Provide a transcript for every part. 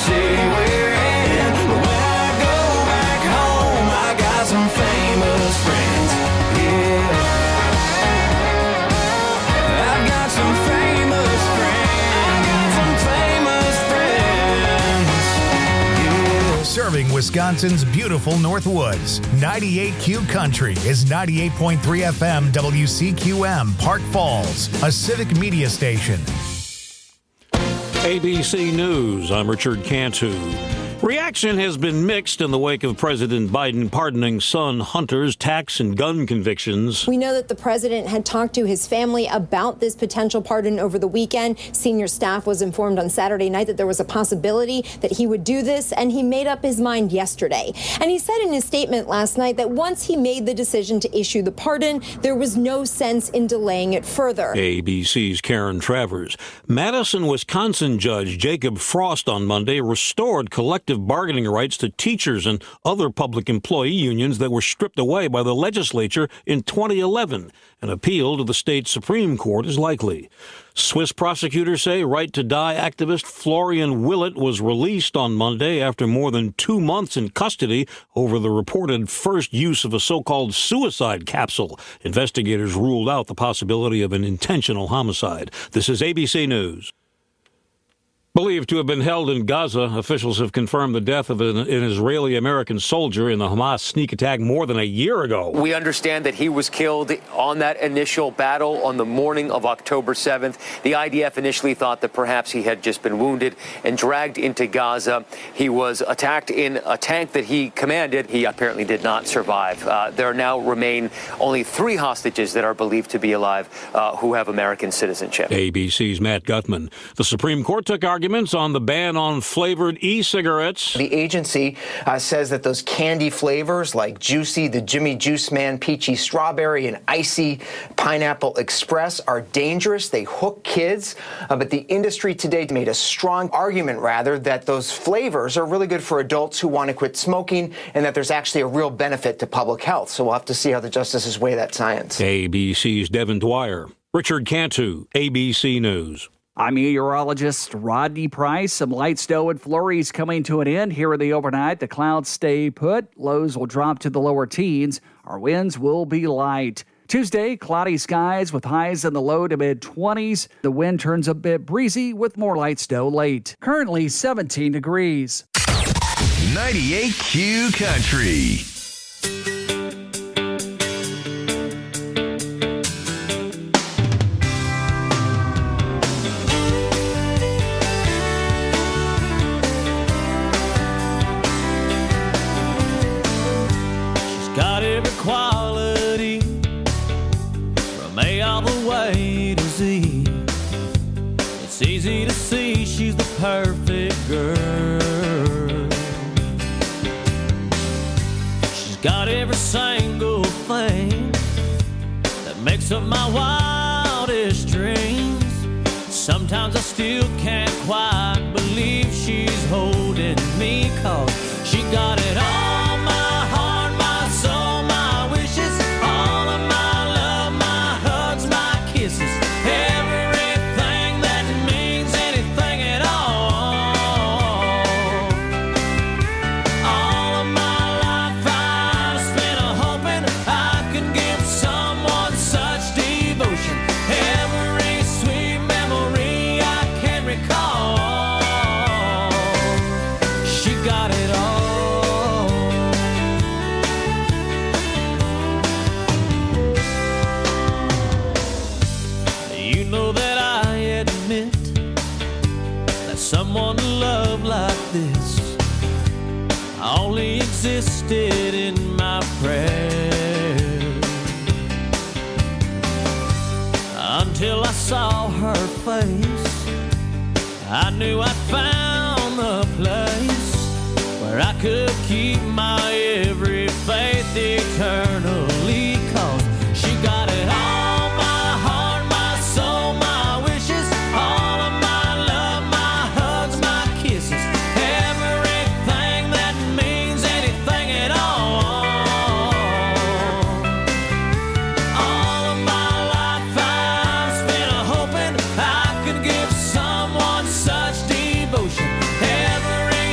say we're in. But when I go back home, I got some famous friends. Yeah, I've got some famous friends. Serving Wisconsin's beautiful Northwoods, 98Q Country is 98.3 FM WCQM Park Falls, a civic media station. ABC News, I'm Richard Cantu. Reaction has been mixed in the wake of President Biden pardoning son Hunter's tax and gun convictions. We know that the president had talked to his family about this potential pardon over the weekend. Senior staff was informed on Saturday night that there was a possibility that he would do this, and he made up his mind yesterday. And he said in his statement last night that once he made the decision to issue the pardon, there was no sense in delaying it further. ABC's Karen Travers. Madison, Wisconsin judge Jacob Frost on Monday restored collective bargaining rights to teachers and other public employee unions that were stripped away by the legislature in 2011. An appeal to the state Supreme Court is likely. Swiss prosecutors say Right to Die activist Florian Willett was released on Monday after more than 2 months in custody over the reported first use of a so-called suicide capsule. Investigators ruled out the possibility of an intentional homicide. This is ABC News. Believed to have been held in Gaza, officials have confirmed the death of an Israeli-American soldier in the Hamas sneak attack more than a year ago. We understand that he was killed on that initial battle on the morning of October 7th. The IDF initially thought that perhaps he had just been wounded and dragged into Gaza. He was attacked in a tank that he commanded. He apparently did not survive. There now remain only 3 hostages that are believed to be alive who have American citizenship. ABC's Matt Gutman. The Supreme Court took arguments on the ban on flavored e-cigarettes. The agency says that those candy flavors like Juicy, the Jimmy Juice Man, Peachy Strawberry, and Icy Pineapple Express are dangerous. They hook kids. But the industry today made a strong argument, rather, that those flavors are really good for adults who want to quit smoking and that there's actually a real benefit to public health. So we'll have to see how the justices weigh that science. ABC's Devin Dwyer. Richard Cantu, ABC News. I'm meteorologist Rodney Price. Some light snow and flurries coming to an end here in the overnight. The clouds stay put. Lows will drop to the lower teens. Our winds will be light. Tuesday, cloudy skies with highs in the low to mid-20s. The wind turns a bit breezy with more light snow late. Currently 17 degrees. 98Q Country. Got every quality from A all the way to Z. It's easy to see she's the perfect girl. She's got every single thing that makes up my wildest dreams. Sometimes I still can't quite believe she's holding me, 'cause she got it all. Existed in my prayers until I saw her face. I knew I'd found the place where I could keep my every faith eternally, 'cause she got it all, my heart, my soul, my wishes, all of my love, my hugs, my kisses, everything that means anything at all. All of my life I've spent hoping I could give someone such devotion. Every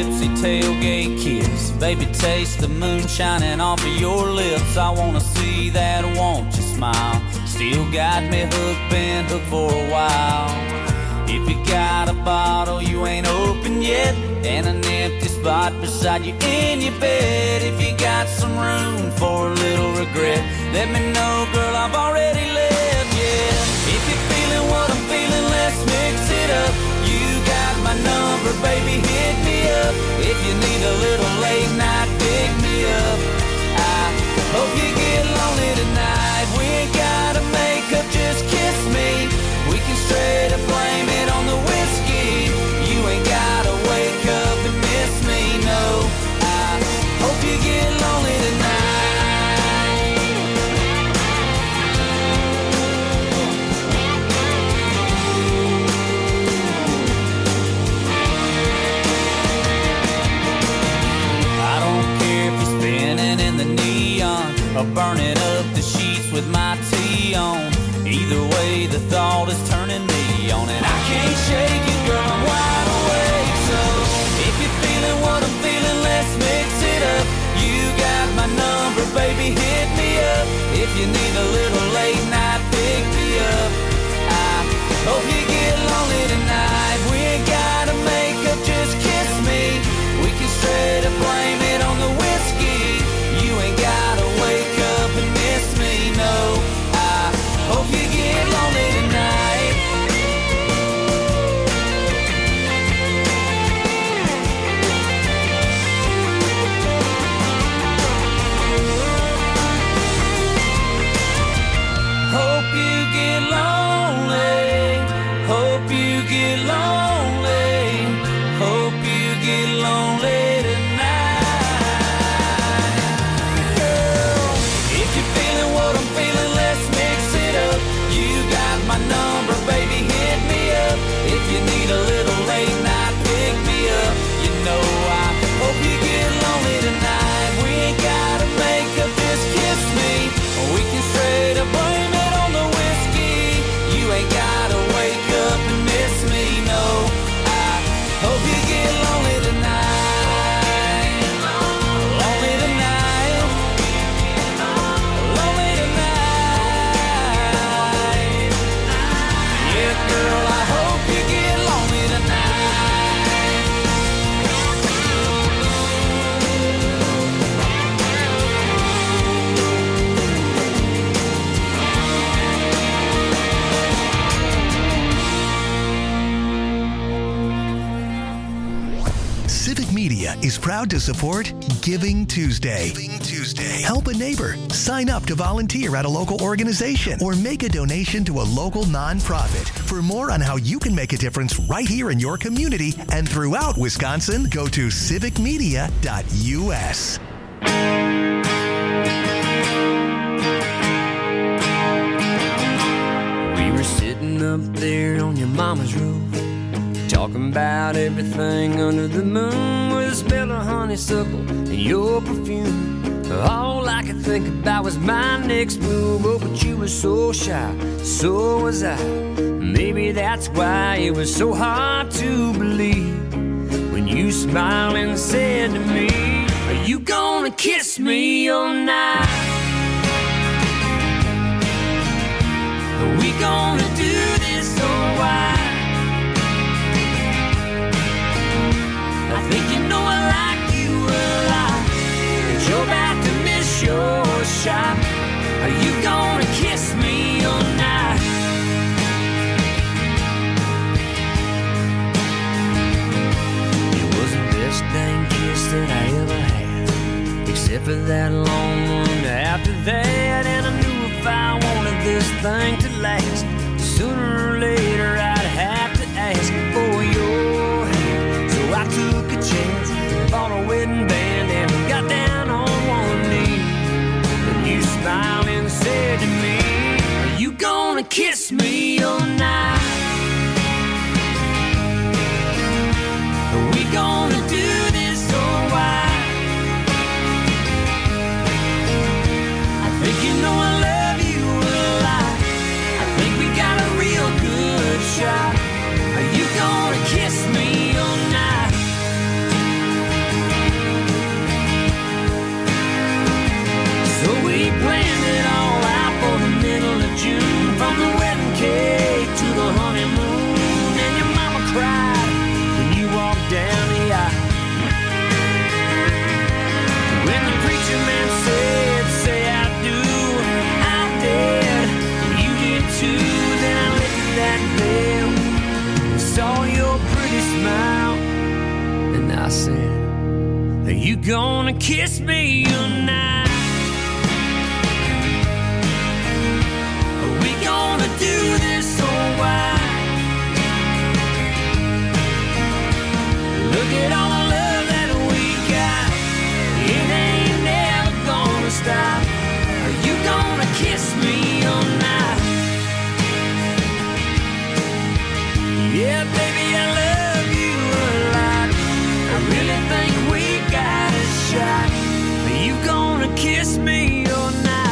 gypsy tailgate kiss. Baby, taste the moon shining off of your lips. I wanna see that, won't you smile? Still got me hooked, been hooked for a while. If you got a bottle you ain't open yet, and an empty spot beside you in your bed, if you got some room for a little regret, let me know, girl, I've already left, yeah. If you're feeling what I'm feeling, let's mix it up. You got my number, baby, hit me up. If you need a little late night, pick me up. I hope you get lonely tonight. We ain't gotta make up, just kiss me. We can straight up blame it on the whiskey. You ain't gotta wake up and miss me, no. I hope you get lonely tonight. I don't care if you're spinning in the neon or burning up the sheets with my tea on. Either way, the thought is turning me on, and I can't shake it, girl, I'm wide awake. So if you're feeling what I'm feeling, let's mix it up. You got my number, baby, hit me up. If you need a little late night, pick me up. I hope you get lonely tonight. We ain't gotta make up, just kiss me. We can straight up blame it on the whiskey. You ain't gotta wake up and miss me, no. Hope you get lonely tonight. Hope you get lonely. Hope you get lonely. Hope you get lonely tonight. Girl, if you're feeling what I'm feeling, let's mix it up. You got my number, baby, hit me up. If you need a little late night, pick me up. You know I hope you get lonely tonight. We ain't gotta make up, just kiss me. We can straight up blame it on the whiskey. You ain't gotta wake up and miss me, no. I hope you get lonely tonight. Lonely tonight. Lonely tonight. Yeah, girl, I hope you get lonely tonight. Civic Media is proud to support Giving Tuesday. Help a neighbor. Sign up to volunteer at a local organization or make a donation to a local nonprofit. For more on how you can make a difference right here in your community and throughout Wisconsin, go to civicmedia.us. We were sitting up there on your mama's roof, talking about everything under the moon, with the smell of honeysuckle and your perfume. All I could think about was my next move. Oh, but you were so shy, so was I. Maybe that's why it was so hard to believe when you smiled and said to me, are you gonna kiss me all night? Are we gonna do this or why? I think you know I like you a lot, but you're about to miss your shot. Are you gonna kiss me all night? It was the best dang kiss that I ever had, except for that long one after that. And I knew if I wanted this thing to last, sooner or later I'd have to ask for your hand. So I took a chance, bought a wedding band, and got down on one knee. And you smiled and said to me, are you gonna kiss me all night? Are we gonna do this or why? smile. And I said, are you gonna kiss me tonight? Are we gonna do this or why? Look at all the love that we got. It ain't never gonna stop. Are you gonna kiss me tonight? Yeah, baby, I love you a lot. I really think we got a shot. Are you gonna kiss me or not?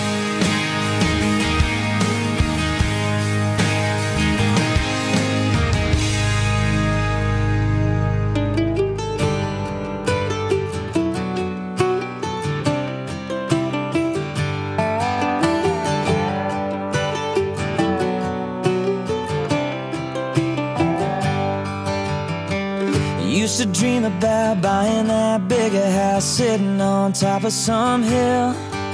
Used to dream about buying that bigger house, sitting on top of some hill,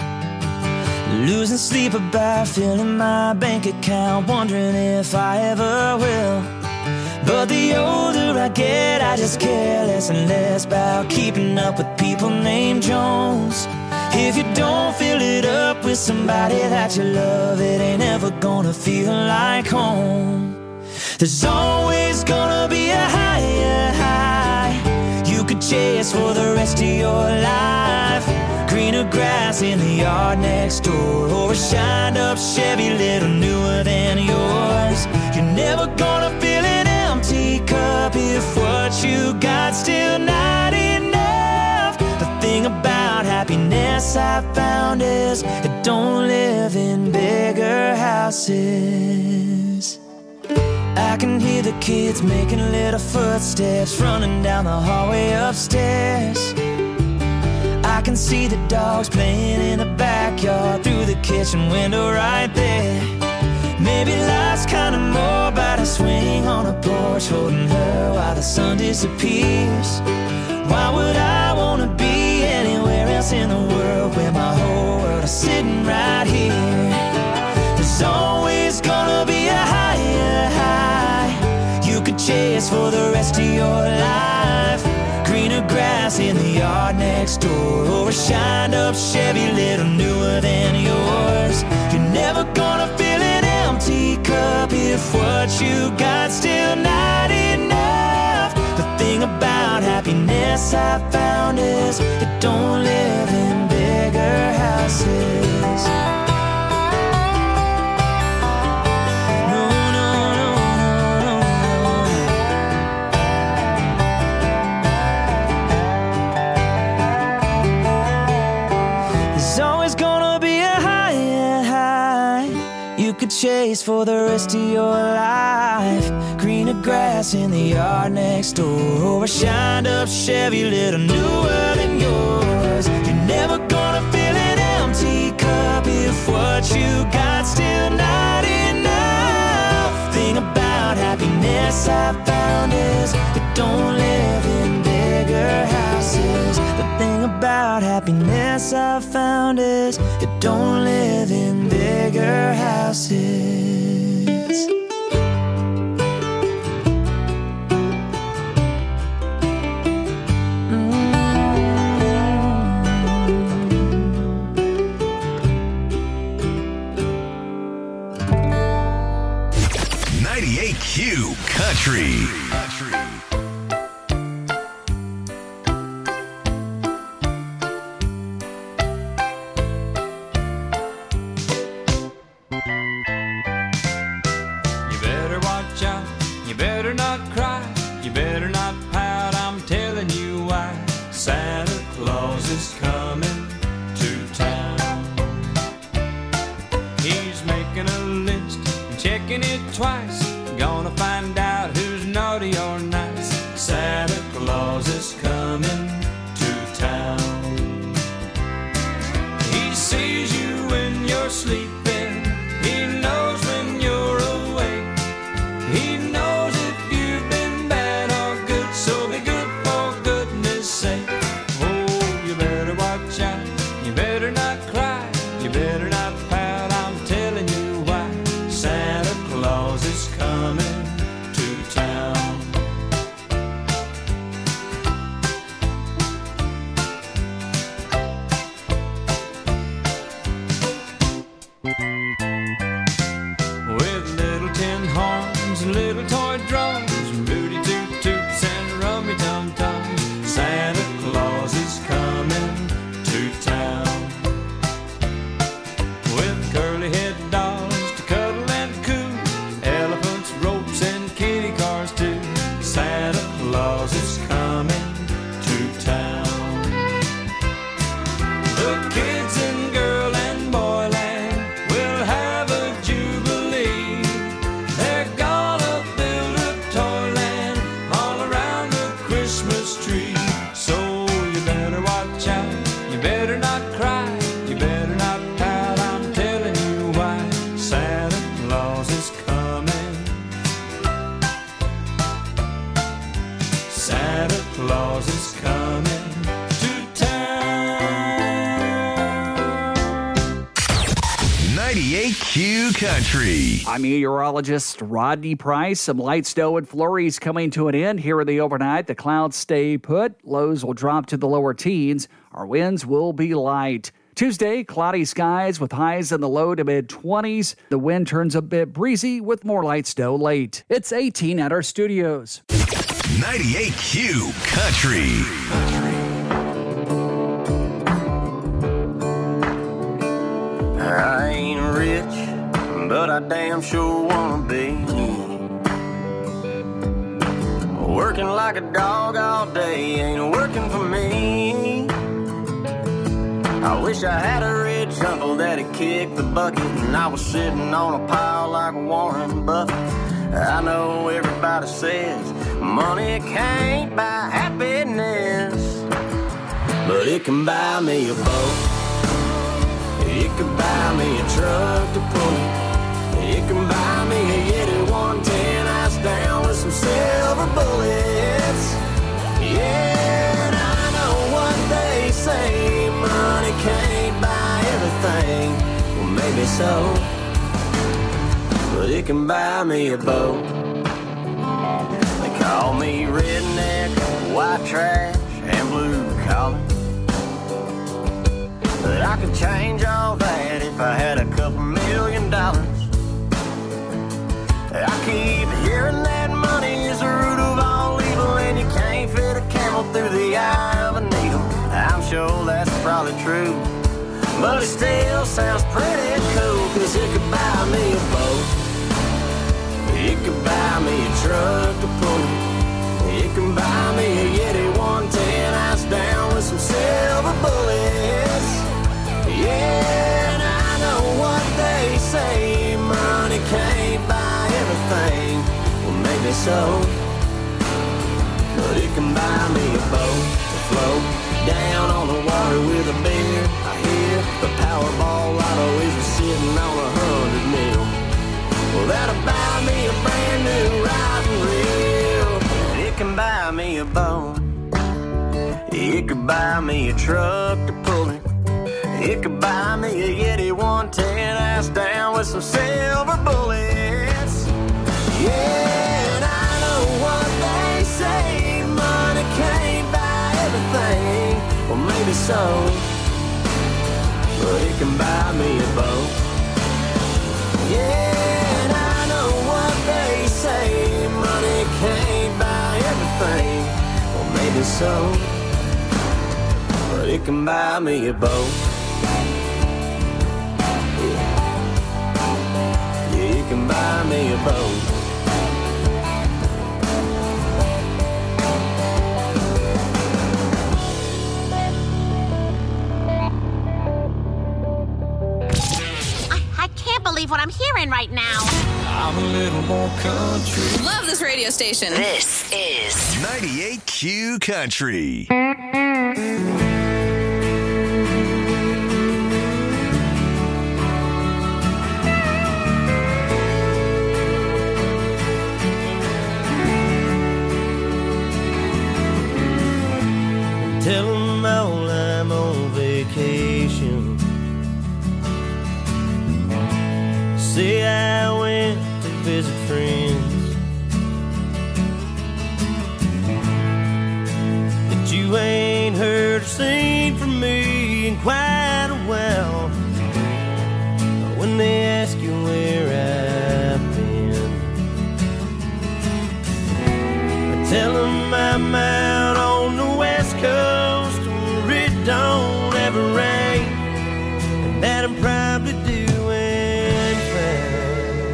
losing sleep about filling my bank account, wondering if I ever will. But the older I get, I just care less and less about keeping up with people named Jones. If you don't fill it up with somebody that you love, it ain't ever gonna feel like home. There's always gonna be a higher high you could chase for the rest of your life. Greener grass in the yard next door, or a shined up Chevy little newer than yours. You're never gonna fill an empty cup if what you got still not enough. The thing about happiness I found is it don't live in bigger houses. I can hear the kids making little footsteps running down the hallway upstairs. I can see the dogs playing in the backyard through the kitchen window right there. Maybe life's kinda more about a swing on a porch, holding her while the sun disappears. Why would I wanna be anywhere else in the world where my whole world is sitting right here? There's always gonna be a higher high you could chase for the rest of your life. Greener grass in the yard next door, or a shined up Chevy little newer than yours. You're never gonna fill an empty cup if what you got still not enough. The thing about happiness I found is it don't live in bigger houses. Could chase for the rest of your life. Greener grass in the yard next door, or a shined up Chevy little newer than yours. You're never gonna fill an empty cup if what you got still not enough. Thing about happiness I found is it don't live in bigger houses. The thing about happiness I found is it don't live in bigger houses. 98Q Country. Twice, gonna find out who's naughty or nice. Santa Claus is coming to town. He sees you when you're sleeping. He knows when you're awake. He knows if you've been Claus is coming to town. 98Q Country. I'm meteorologist Rodney Price. Some light snow and flurries coming to an end here in the overnight. The clouds stay put. Lows will drop to the lower teens. Our winds will be light. Tuesday, cloudy skies with highs in the low to mid-20s. The wind turns a bit breezy with more light snow late. It's 18 at our studios. 98Q Country. I ain't rich, but I damn sure wanna be. Working like a dog all day ain't working for me. I wish I had a rich uncle that'd kick the bucket and I was sitting on a pile like Warren Buffett. I know everybody says money can't buy happiness, but it can buy me a boat. It can buy me a truck to pull it. It can buy me a Yeti 110 ice down with some silver bullets. Yeah, and I know what they say, money can't buy everything. Well, maybe so, but it can buy me a boat. They call me redneck, white trash, and blue collar, but I could change all that if I had a couple $1 million. I keep hearing that money is the root of all evil, and you can't fit a camel through the eye of a needle. I'm sure that's probably true, but it still sounds pretty cool, 'cause it could buy me a boat. It could buy me a truck to pull it. It can buy me a Yeti 110 ice down with some silver bullets. Yeah, and I know what they say, money can't buy everything. Well, maybe so, but it can buy me a boat to float down on the water with a beer. I hear the Powerball lotto is sitting on 100 mil. Well, that'll buy me a brand new riding reel. And it can buy me a boat. It could buy me a truck to pull it. It could buy me a Yeti 110 ice down with some silver bullets. Yeah, and I know what they say, money can't buy everything. Well, maybe so, but it can buy me a boat. Yeah, and I know what they say, money can't buy everything. Well, maybe so, but it can buy me a boat. You can buy me a boat. I can't believe what I'm hearing right now. I'm a little more country. Love this radio station. This is 98Q Country. Tell them all I'm on vacation. Say I went to visit friends, that you ain't heard or seen from me in quite a while. When they ask you where I've been, I tell them I'm out on the West Coast where it don't ever rain, and that I'm probably doing fine.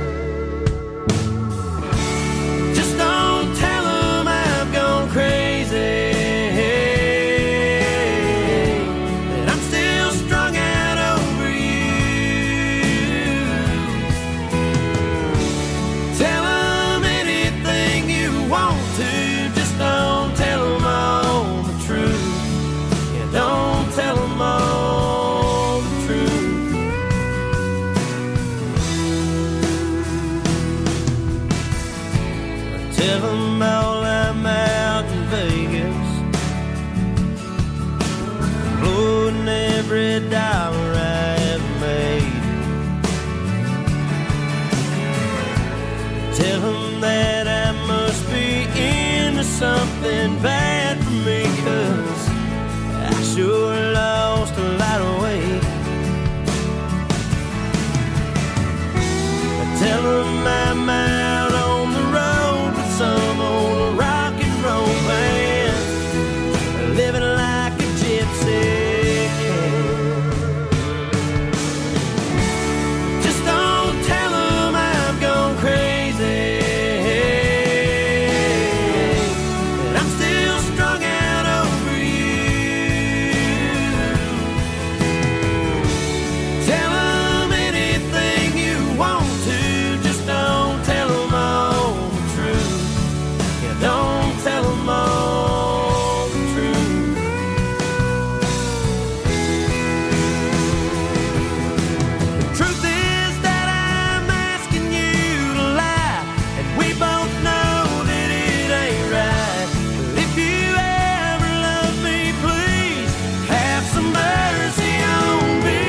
Just don't tell them I've gone crazy, that I'm still strung out over you. Tell them anything you want to, just don't tell them all the truth. Yeah, don't tell them all the truth. Tell them all I'm out in Vegas, every dollar I ever made. Tell them that I must be into something bad for me, 'cause I sure lost a lot of weight. Tell them I'm out on the road with some old rock and roll band, living like a gypsy can. Just don't tell them I've gone crazy, and I'm still strung out over you. Tell them anything you want to, just don't tell them all the truth. Yeah, don't tell them all the truth. The truth is that I'm asking you to lie, and we both know that it ain't right. But if you ever love me, please have some mercy on me.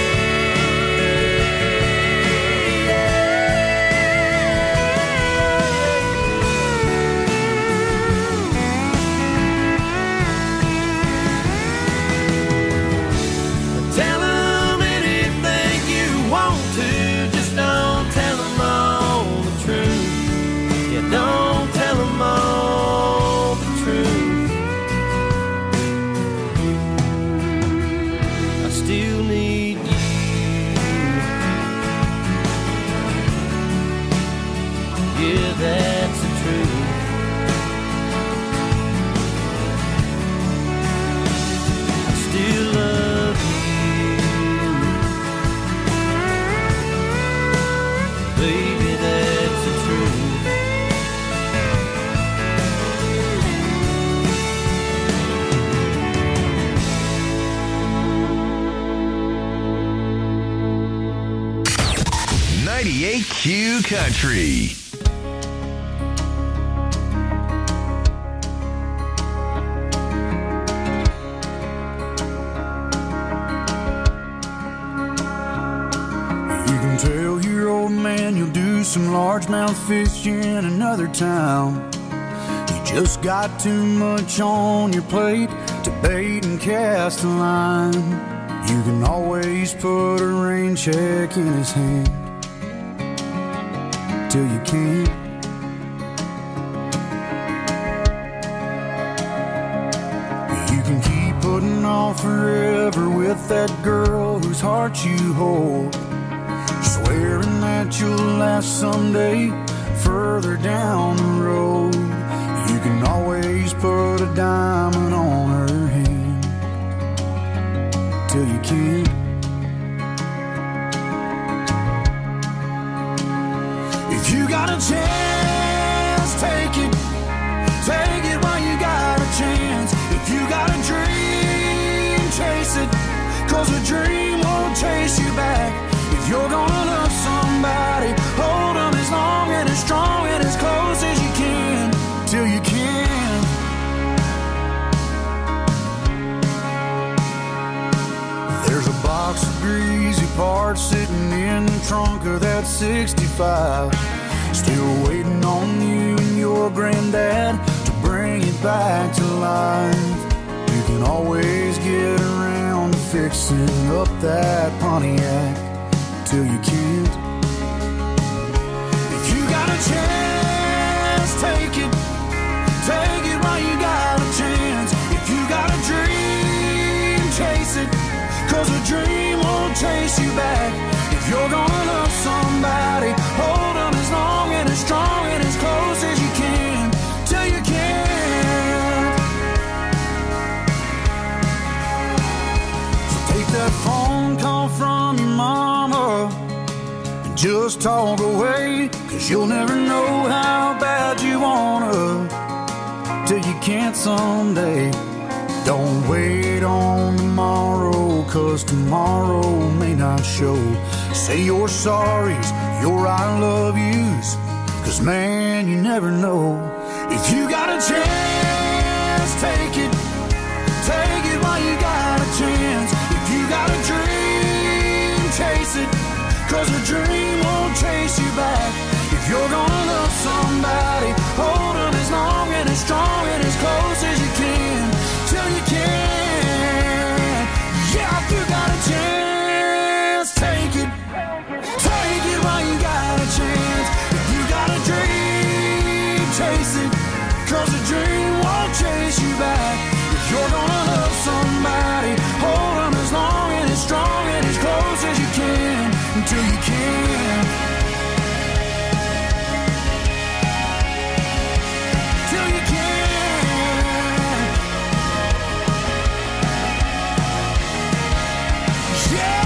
Tell them anything you want to, just don't tell them all the truth. Yeah, don't tell them all the truth. I still need you. Yeah, that's the truth. I still love you. Baby, that's the truth. Q Country. You can tell your old man you'll do some largemouth fishing in another town. You just got too much on your plate to bait and cast a line. You can always put a rain check in his hand till you can't. You can keep putting off forever with that girl whose heart you hold, swearing that you'll last someday further down the road. You can always put a diamond on her hand till you can't. If you got a chance, take it. Take it while you got a chance. If you got a dream, chase it, 'cause a dream won't chase you back. If you're gonna love somebody, hold them as long and as strong and as close as you can, till you can. There's a box of greasy parts sitting in the trunk of that 65, still waiting on you and your granddad to bring it back to life. You can always get around to fixing up that Pontiac till you can't. If you got a chance, take it. Take it while you got a chance. If you got a dream, chase it, 'cause a dream won't chase you back. If you're gonna love somebody, hold them as long and as strong and as close as you can, till you can. So take that phone call from your mama and just talk away, 'cause you'll never know how bad you wanna till you can't someday. Don't wait on tomorrow, 'cause tomorrow may not show. Say your sorries, your I love yous, 'cause man, you never know. If you got a chance, take it. Take it while you got a chance. If you got a as close as you can till you can. Yeah, if you got a chance, take it. Take it while you got a chance. If you got a dream, chase it. 'Cause a dream won't chase you back. If you're gonna love somebody, hold them as long and as strong and as close as you can until you can. Till you can. Yeah.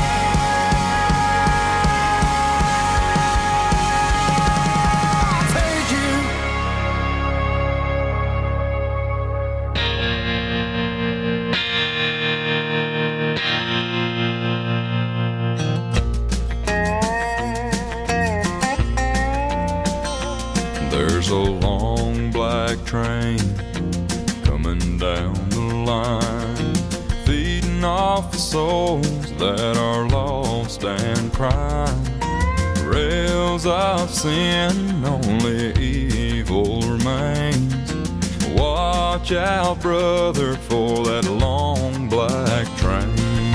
There's a long black train coming down the line, feeding off the souls that are lost and crying. Rails of sin, only evil remains. Watch out, brother, for that long black train.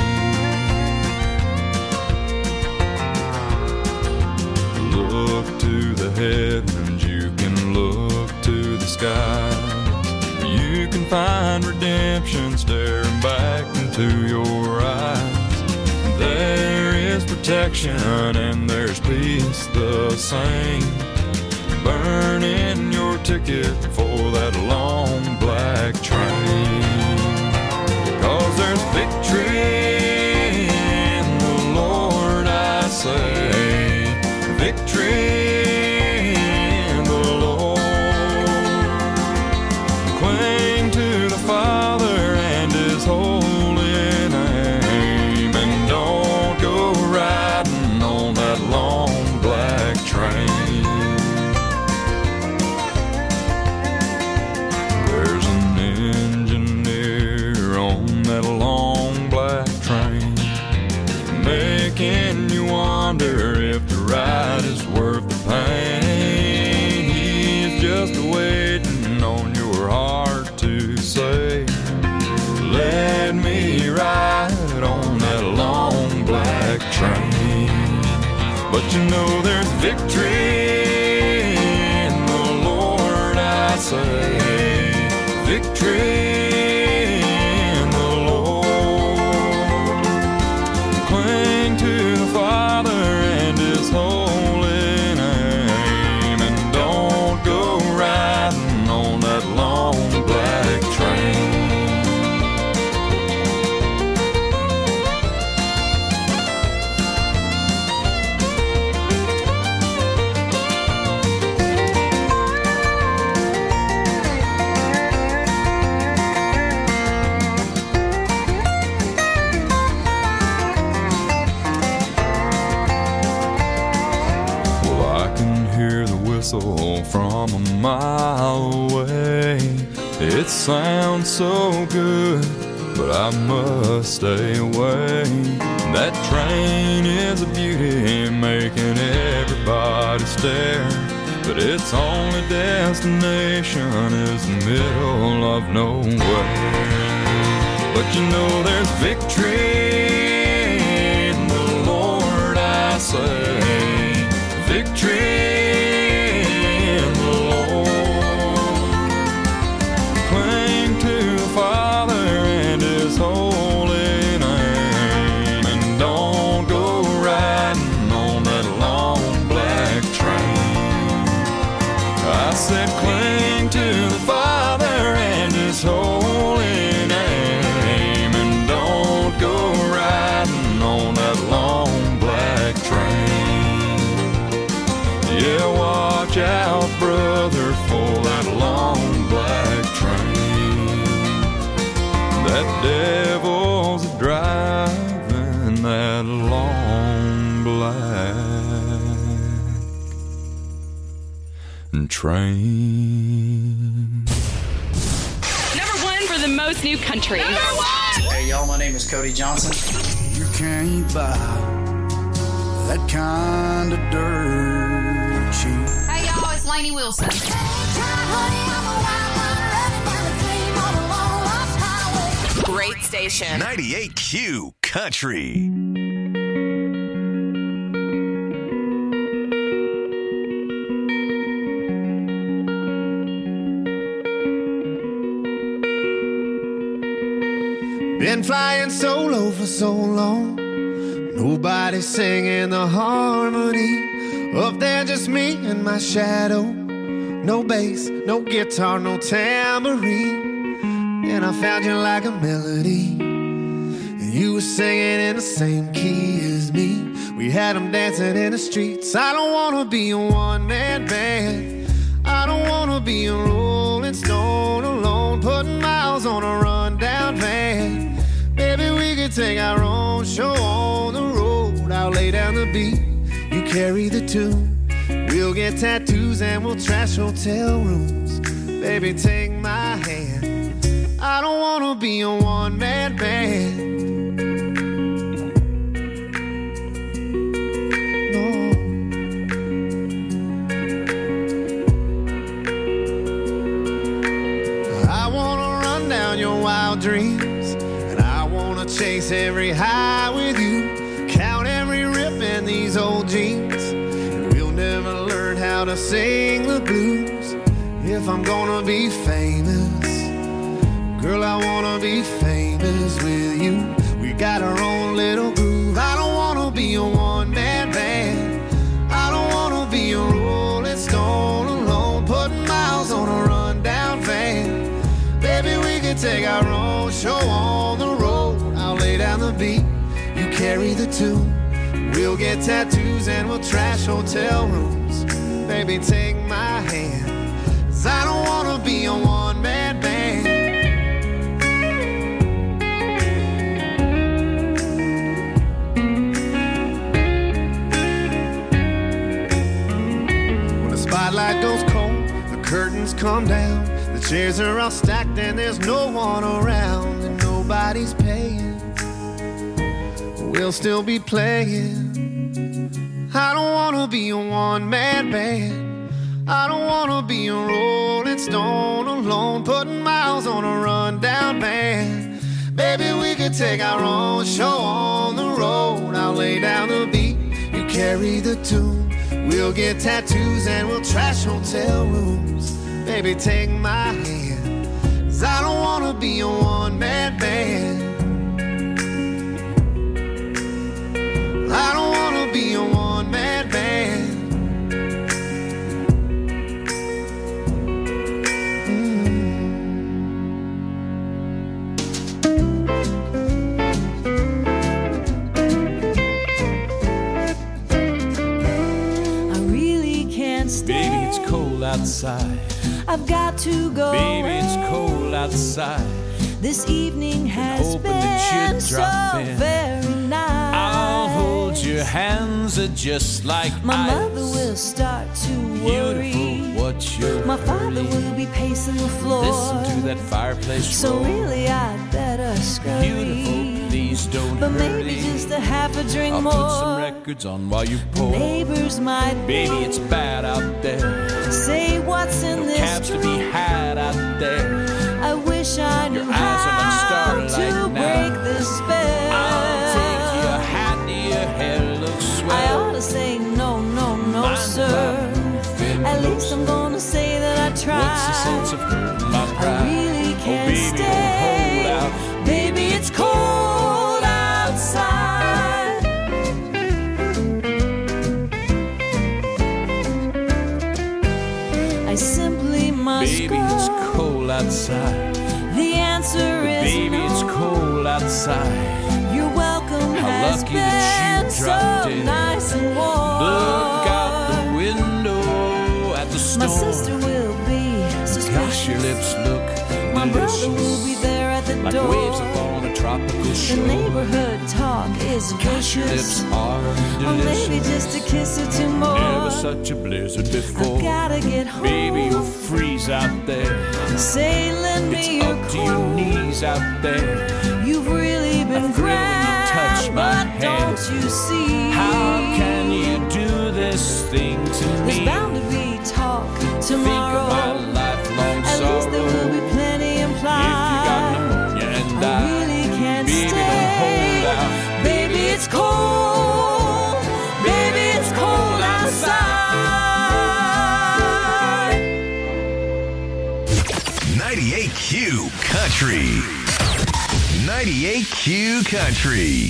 Look to the heavens, you can look to the sky. You can find redemption staring back into your eyes. There is protection and there's peace the same. Burn in your ticket for that long black train. 'Cause there's victory in the Lord, I say. Victory in the Lord. Cling to the Father and His holy name, and don't go riding on that long black train. There's an engineer on that long black train, making you wonder if the ride is worth the pain. He's just waiting on your heart to say, let me ride on that long black train. But you know there's victory in the Lord, I say. Victory in the Lord. Cling to the Father and His holy name, and don't go riding on that long black train. From a mile away, it sounds so good, but I must stay away. That train is a beauty, making everybody stare, but its only destination is the middle of nowhere. But you know there's victory in the Lord, I say. Victory. Father and His holy name, and don't go riding on that long black train. I said cling to the Father and His holy name, and don't go riding on that long black train. Yeah, watch out, brother, for that long black train. That devil's driving that long black train. Number one for the most new country. Number one! Hey, y'all, my name is Cody Johnson. You can't buy that kind of dirt cheap. Hey, y'all, it's Lainey Wilson. station. 98Q Country. Been flying solo for so long. Nobody singing the harmony. Up there just me and my shadow. No bass, no guitar, no tambourine. And I found you like a melody. And you were singing in the same key as me. We had them dancing in the streets. I don't wanna be a one-man band. I don't wanna be a Rolling Stone alone, putting miles on a rundown van. Maybe we could take our own show on the road. I'll lay down the beat, you carry the tune. We'll get tattoos and we'll trash hotel rooms. Baby, take my hand. I don't wanna be a one-man band. Dreams, and I wanna chase every high with you, count every rip in these old jeans, and we'll never learn how to sing the blues. If I'm gonna be famous, girl, I wanna be famous with you. We got our own little groove. I don't wanna be a one-man band. I don't wanna be a Rolling Stone alone, putting miles on a rundown van. Baby, we can take our own show on the road. I'll lay down the beat, you carry the tune. We'll get tattoos and we'll trash hotel rooms. Baby, take my hand, 'cause I don't wanna be a one-man band. When the spotlight goes cold, the curtains come down. The chairs are all stacked and there's no one around, and nobody's paying. We'll still be playing. I don't wanna be a one-man band. I don't wanna be a Rolling Stone alone, putting miles on a rundown van. Baby, we could take our own show on the road. I'll lay down the beat, you carry the tune. We'll get tattoos and we'll trash hotel rooms. Baby, take my hand, 'cause I don't wanna be a one-man band. I don't wanna be a one-man band. I really can't stay. Baby, it's cold outside. I've got to go. Baby, it's cold outside. This evening has been so very nice. I'll hold your hands just like my ice. mother will start to worry. Beautiful, what's your My father will be pacing the floor. Listen to that fireplace So roar. really I'd better scurry. Beautiful, please don't But hurry. maybe just a half a drink I'll more. put some records on while you pour. Neighbors might Baby, it's bad out there. say what's in No this cabs to be had out there. I wish I knew Your eyes are like how starlight to now. break this spell. I'll take your hat, your hair looks swell. I ought to say no, no, no, Mind sir. At least I'm gonna say that I tried. What's the sense of hurting my pride? I really can't baby, stay. don't hold out. Baby, it's cold outside. I simply must Baby, go. it's cold outside. The answer is Baby, no. it's cold outside. Your welcome How has lucky that been you dropped so in. nice and warm. Look out the window at the storm. My sister will be suspicious. Gosh, your lips look My delicious. brother will be there at the like door. waves upon a tropical The shore. neighborhood talk is Gosh, your vicious. lips are Or maybe delicious. just a kiss or two more. Never such a blizzard before. I've gotta get home. Baby, you'll freeze out there. Say, lend It's me your up to your coat. knees out there. You've really been I thrill when you grand, touch my but hand. don't you see? How can you do this thing to There's me? bound to be talk Think tomorrow. of my lifelong At sorrow. least there will be plenty If you got implied. pneumonia and I really can't 98Q Country. 98Q Country.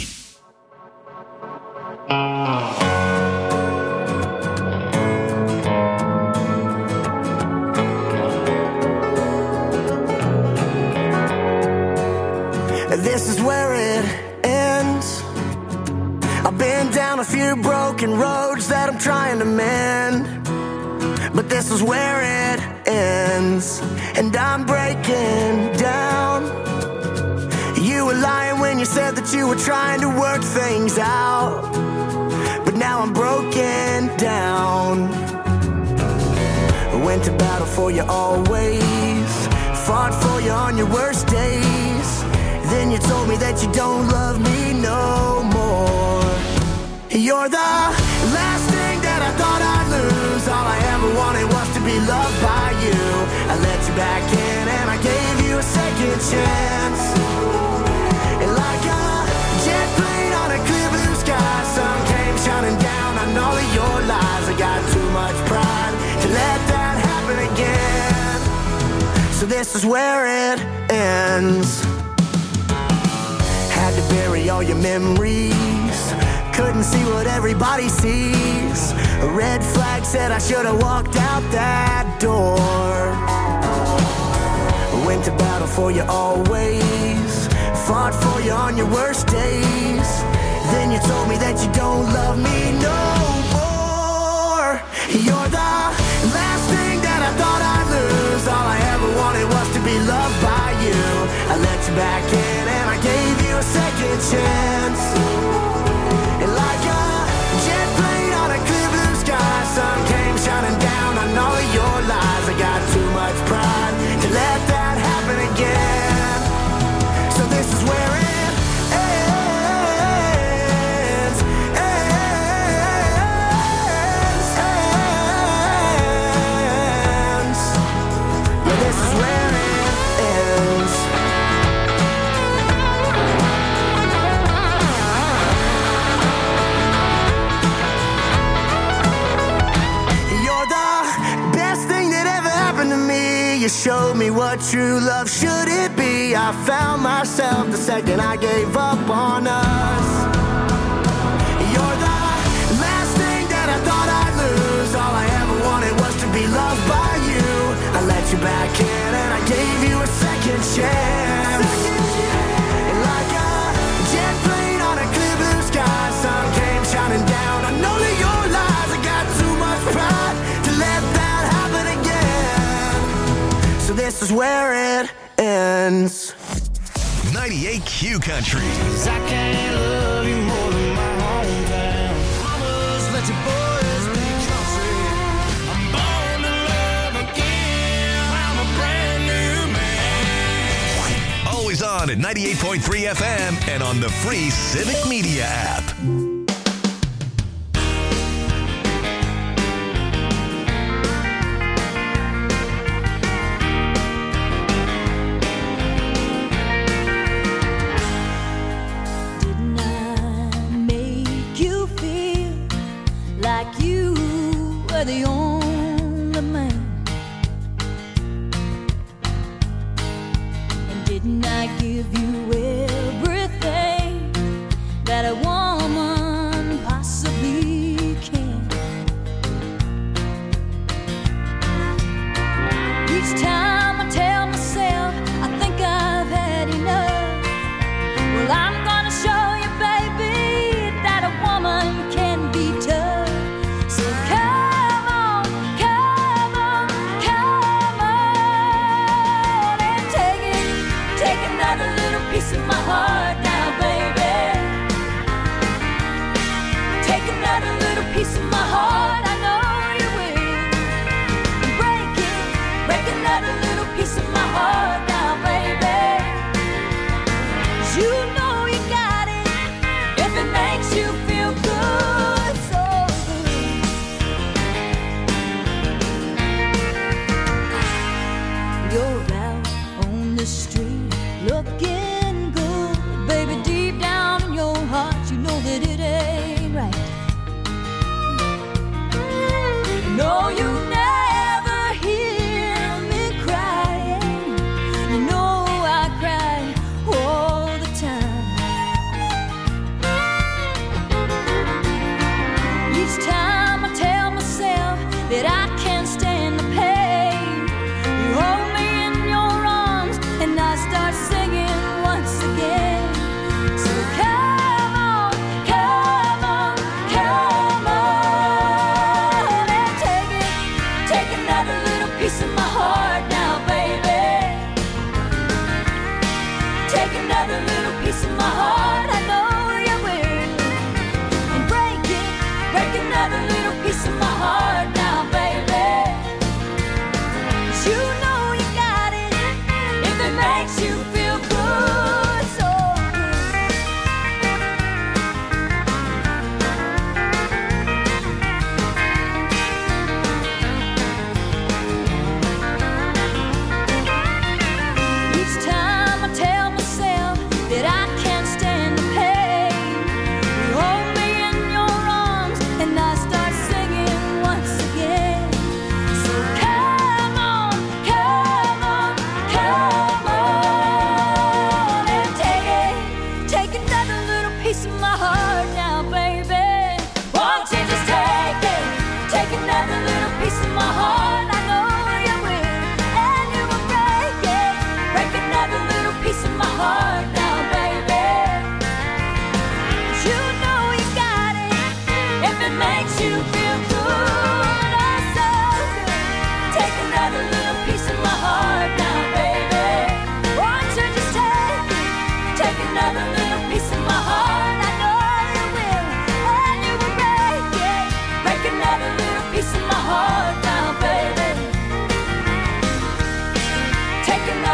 This is where it ends. I've been down a few broken roads that I'm trying to mend, but this is where it ends, and I'm breaking down. You were lying when you said that you were trying to work things out, but now I'm broken down. I went to battle for you always, fought for you on your worst days. Then you told me that you don't love me no more. You're the last thing that I thought I'd lose. All I ever wanted was to be loved by you. I let you back in and I gave you a second chance. And like a jet plane on a clear blue sky, sun came shining down on all of your lies. I got too much pride to let that happen again. So this is where it ends. Had to bury all your memories, couldn't see what everybody sees. A red flag said I should have walked out that door. Went to battle for you always, fought for you on your worst days. Then you told me that you don't love me no more. You're the last thing that I thought I'd lose. All I ever wanted was to be loved by you. I let you back in and I gave you a second chance. And like a jet plane on a clear blue sky, sun came shining down on all of your lies. I got too much pride to let that happen again. So this is where it ends. Yeah, this is where it ends. You showed me what true love should it be. I found myself the second I gave up on us. You're the last thing that I thought I'd lose. All I ever wanted was to be loved by you. I let you back in and I gave you a second chance. And like a jet plane on a clear blue sky, sun came shining down on all of your lies. I got too much pride to let that happen again. So this is where it ends. 98Q Country. I can't love you more than my hometown. Mamas, let your boys be country. I'm born to love again. I'm a brand new man. Always on at 98.3 FM and on the free Civic Media app. The only man. And didn't I give you everything that a woman possibly can? Each time I tell myself I think I've had enough, well, I'm gonna show you, baby, that a woman can be tough. So come piece of my heart now, baby. Take another little piece of my heart, I know you will. Break another little piece of my heart now, baby. 'Cause you know you got it if it makes you feel good, so good. You're out on the street looking that it ain't right. No, you never hear me crying.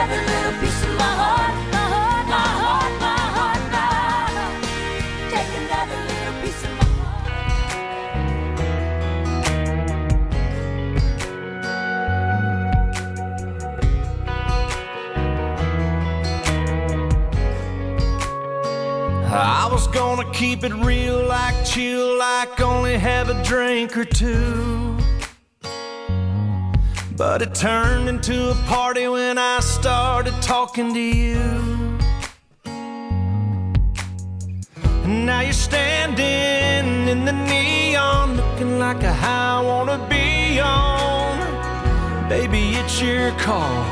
another little piece of my heart, my heart, my heart, my heart, my heart. Take another little piece of my I was gonna keep it real, like chill, like only have a drink or two. But it turned into a party when I started talking to you. And now you're standing in the neon, looking like a high I wanna be on. Baby, it's your call,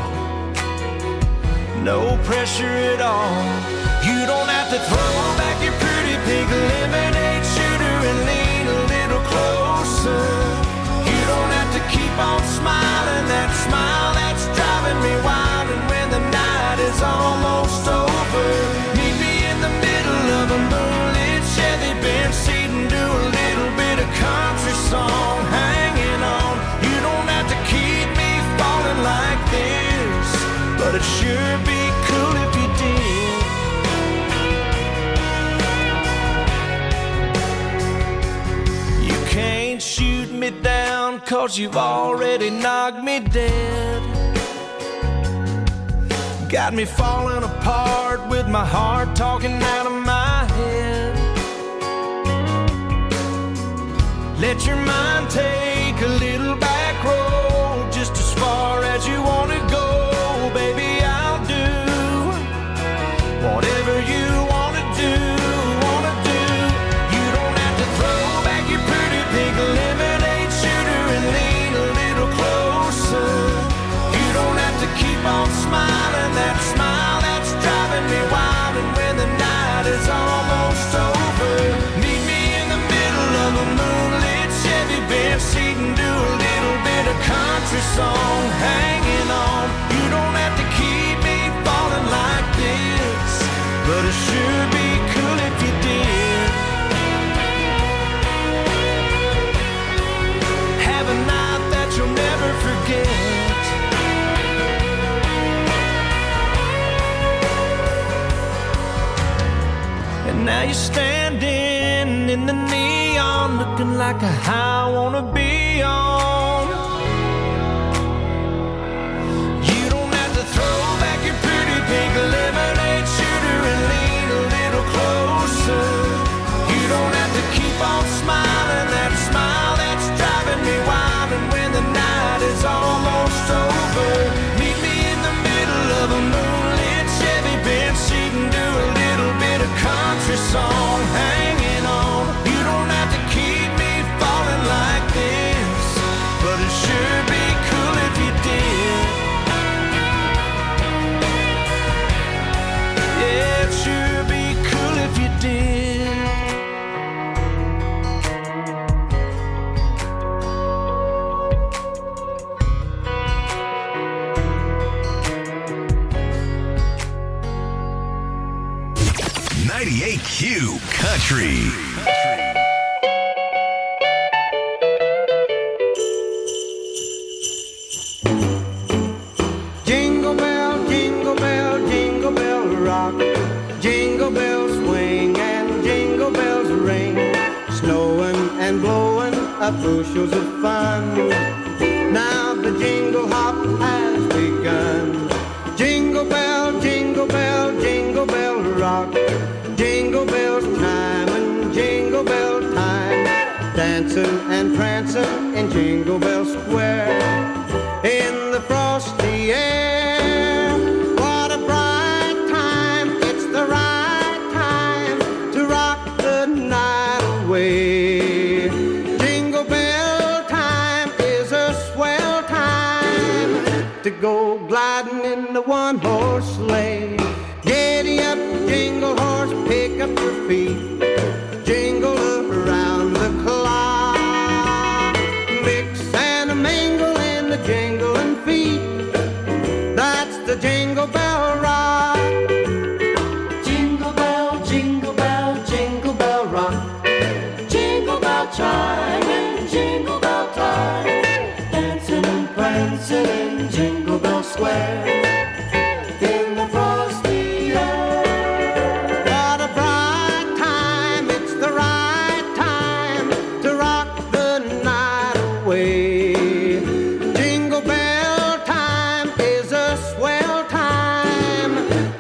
no pressure at all. You don't have to throw back your pretty pink lemonade shooter and lean a little closer. You don't have to keep on smiling, that smile that's driving me wild. And when the night is almost over, meet me in the middle of a moonlit Chevy Benz seat and do a little bit of country song, hanging on. You don't have to keep me falling like this, but it sure be cool if you did. Can't shoot me down, 'cause you've already knocked me dead. Got me falling apart with my heart talking out of my head. Let your mind take a little back road, just as far as you want to go. Baby, I'll do whatever you want to do. Lemonade shooter and lean a little closer. You don't have to keep on smiling, that smile that's driving me wild. And when the night is almost over, meet me in the middle of a moonlit Chevy Benz seat and do a little bit of country song, hanging on. You don't have to keep me falling like this, but it sure be cool if you did. A night that you'll never forget. And now you're standing in the neon, looking like a high I wanna be on. You don't have to throw back your pretty pink lemonade shooter and lean a little closer. You don't have to keep on smiling, that smile that's driving me wild. And when the night is almost over, meet me in the middle of a moonlit Chevy Benz seat and do a little bit of country song, hanging on. You don't have to keep me falling like this, but it sure be cool if you did. Yeah, it sure be cool if you did. Q Country. Jingle bell, jingle bell, jingle bell rock. Jingle bells swing and jingle bells ring. Snowing and blowing up bushels of fun. Now the jingle hop has begun. Jingle bell, jingle bell, jingle bell rock. Jingle bells chime and jingle bell time. Dancing and prancing in Jingle Bell Square. In the frosty air, what a bright time. It's the right time to rock the night away. Jingle bell time is a swell time to go gliding in the one-horse sleigh. Giddy up, jingle horse, pick up your feet. Jingle around the clock. Mix and a mingle in the jingling feet. That's the Jingle Bell Rock. Jingle bell, jingle bell, jingle bell rock. Jingle bell chime and jingle bell time. Dancing and prancing in Jingle Bell Square.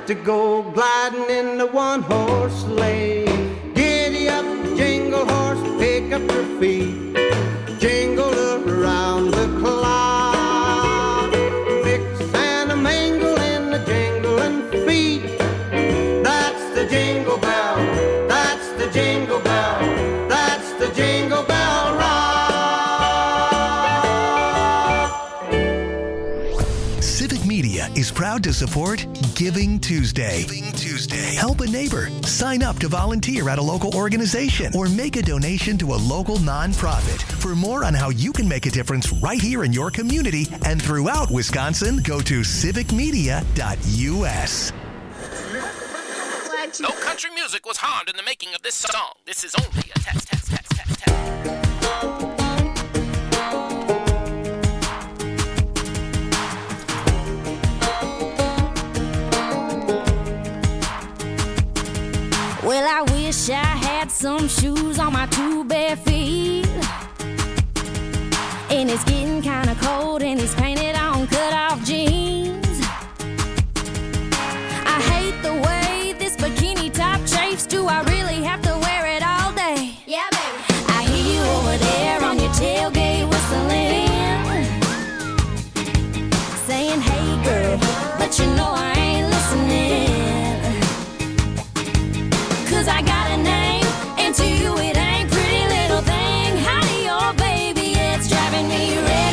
to go gliding in the one-horse sleigh. Giddy up, jingle horse, pick up your feet, jingle around the clock. Mix and a mingle in the jingling feet. That's the jingle bell, that's the jingle bell, that's the jingle bell rock. Civic Media is proud to support Giving Tuesday. Giving Tuesday. Help a neighbor. Sign up to volunteer at a local organization or make a donation to a local nonprofit. For more on how you can make a difference right here in your community and throughout Wisconsin, go to civicmedia.us. No country music was harmed in the making of this song. This is only a test. Well, I wish I had some shoes on my two bare feet. And it's getting kind of cold and he's painted on cut-off jeans. I hate the way this bikini top chafes. Do I really have to wear it all day? Yeah, baby. I hear you over there on your tailgate whistling, saying, hey girl, but you know I ain't listening. 'Cause I got a name, and to you it ain't pretty little thing. Howdy, oh baby, it's driving me red,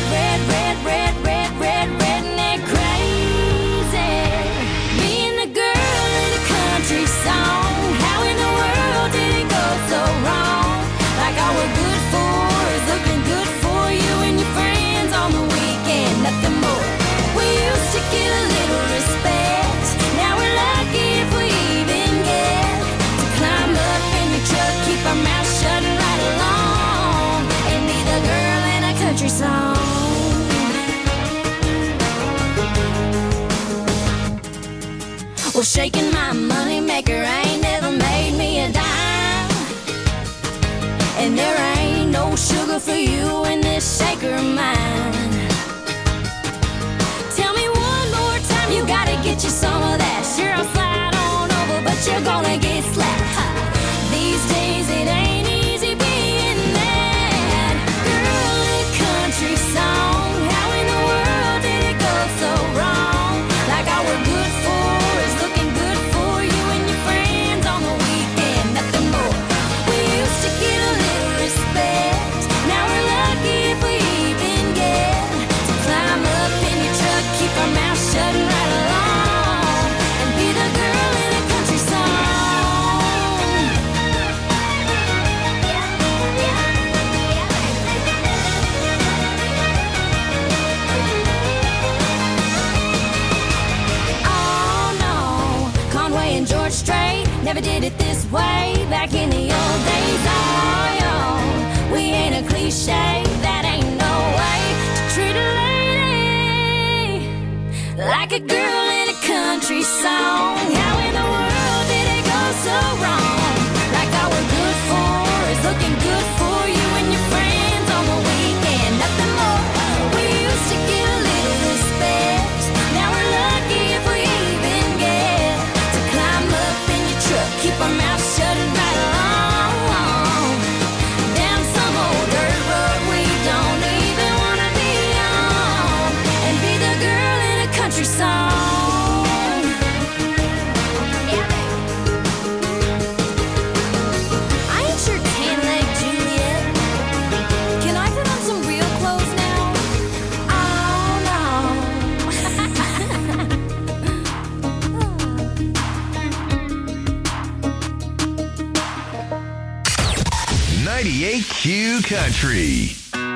redneck crazy. Being the girl in a country song, how in the world did it go so wrong? Like all we're good for is looking good for you and your friends on the weekend, nothing more. We used to get a little respect, now we're lucky if we even get to climb up in your truck, keep our mouths shut right along, and be the girl in a country song. Well, shaking my money maker ain't never made me a dime, and there ain't no sugar for you in this shaker of mine. Tell me one more time, you gotta get you some of that. Sure, I'll slide on over, but you're gonna get slapped. Ha. These days it ain't easy being that girl in a country song. How in the world did it go so wrong? Like all we're good for is looking good for you and your friends on the weekend, nothing more. We used to get a little respect, now we're lucky if we even get to climb up in your truck, keep our mouths shut right along, and be the girl in a country song. Oh no, Conway and George Strait never did it this way back in the old days. Oh, yo, we ain't a cliche, that ain't no way to treat a lady like a girl in a country song. How in the world did it go so wrong? Like all we're good for is looking good for you and your friends on the weekend, nothing more. We used to get a little respect, now we're lucky if we even get to climb up in your truck, keep our mouths shut right along, down some old dirt road we don't even wanna be on, and be the girl in a country song. I ain't your tan-leg Juliet. Can I put on some real clothes now? Oh no. 98Q Country.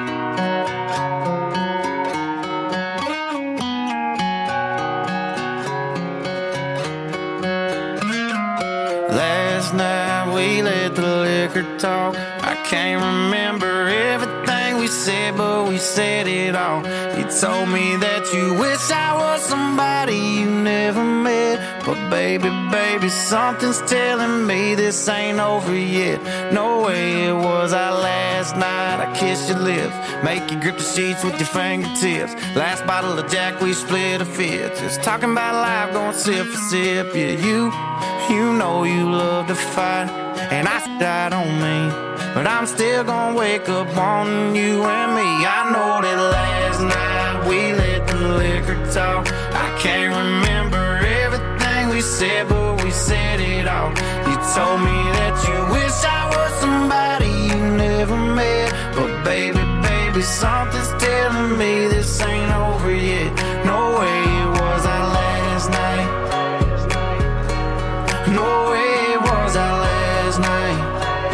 Last night we let the liquor talk. I can't remember everything we said, but we said it all. You told me that you wish I was somebody you never met. But baby, baby, something's telling me this ain't over yet. No way, it was our last night. I kissed your lips, make you grip the sheets with your fingertips. Last bottle of Jack, we split a fifth. Just talking about life, going sip for sip. Yeah, you know you love to fight, and I don't mean, but I'm still gonna wake up on you and me. I know that last night we let the liquor talk. I can't remember everything we said, but we said it all. You told me that you wish I was somebody you never met. But baby, baby, something's telling me this ain't over yet. No way it was our last night. No way it was our last night.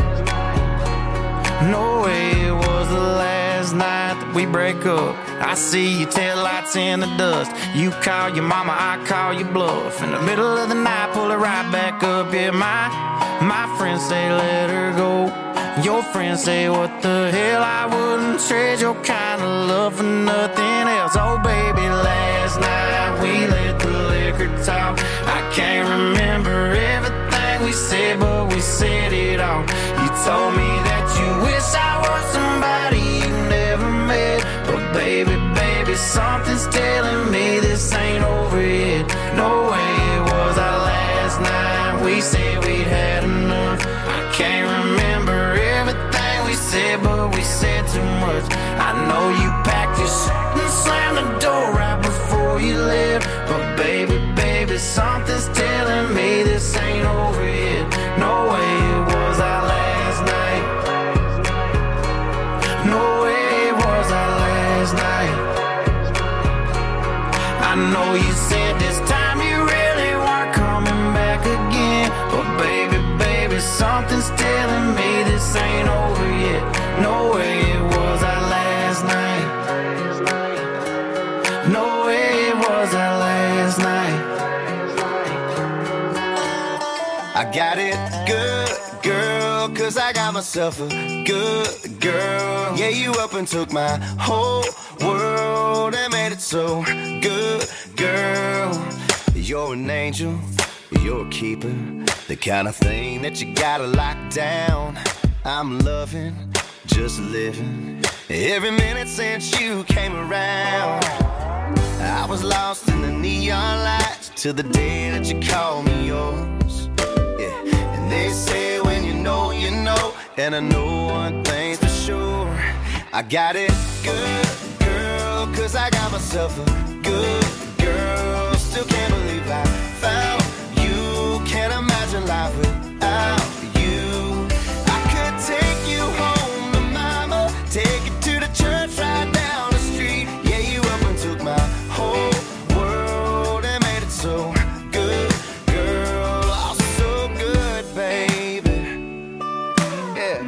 No way it was the last night that we break up. I see your taillights in the dust. You call your mama, I call your bluff. In the middle of the night, pull it right back up. Yeah, my friends say let her go. Your friends say what the hell, I wouldn't trade your kind of love for nothing else. Oh baby, last night we let the liquor talk. I can't remember everything we said, but we said it all. You told me that you wish I was somebody you never met. But baby, baby, something's telling me this ain't over yet. No way it was our last night. We said we'd had enough. I can't remember everything we said, but we said too much. I know you packed your shit and slammed the door right before you left. But baby, baby, something's telling me this ain't over yet. No way it was our last night. No way it was our last night. I know you said this time you really weren't coming back again. But baby, baby, something's telling me this ain't over yet. No way it was our last night. No way it was our last night. I got it good, girl, cause I got myself a good girl. Yeah, you up and took my whole world and made it so good, girl. You're an angel, you're a keeper, the kind of thing that you gotta lock down. I'm loving, just living, every minute since you came around. I was lost in the neon lights till the day that you called me yours. Yeah, and they say when you know, you know, and I know one thing's for sure. I got it good, girl, cause I got myself a good girl. Still can't believe I found you. Can't imagine life without you. I could take you home to mama, take you to the church right down the street. Yeah, you up and took my whole world and made it so good, girl. Oh, so good, baby. Yeah.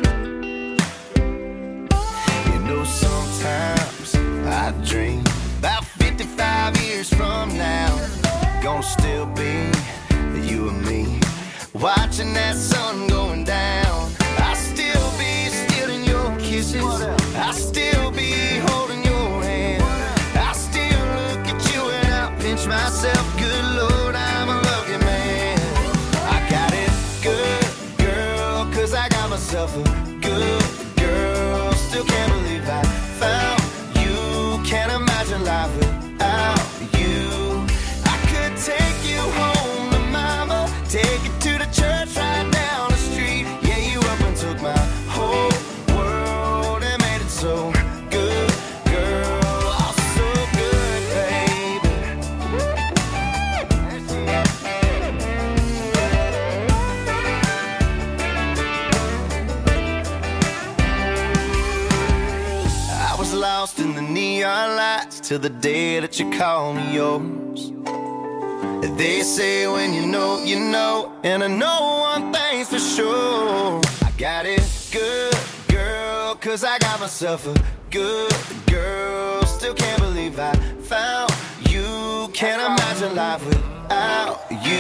You know, sometimes I dream about 55 years from now, gonna still be you and me, watching that sun going down. I'll still be stealing your kisses, I'll still be holding your hand. I'll still look at you and I'll pinch myself. Good Lord, I'm a lucky man. I got it good, girl, cause I got myself a good girl. Still can't believe I found you. Can't imagine life without you. I could take you home to mama, take you to the church right down the street. Yeah, you up and took my whole world and made it so good, girl. Oh, so good, baby. I was lost in the neon lights till the day that you called me yours. They say when you know, you know, and I know one thing's for sure. I got it good, girl, cause I got myself a good girl. Still can't believe I found you. Can't imagine life without you.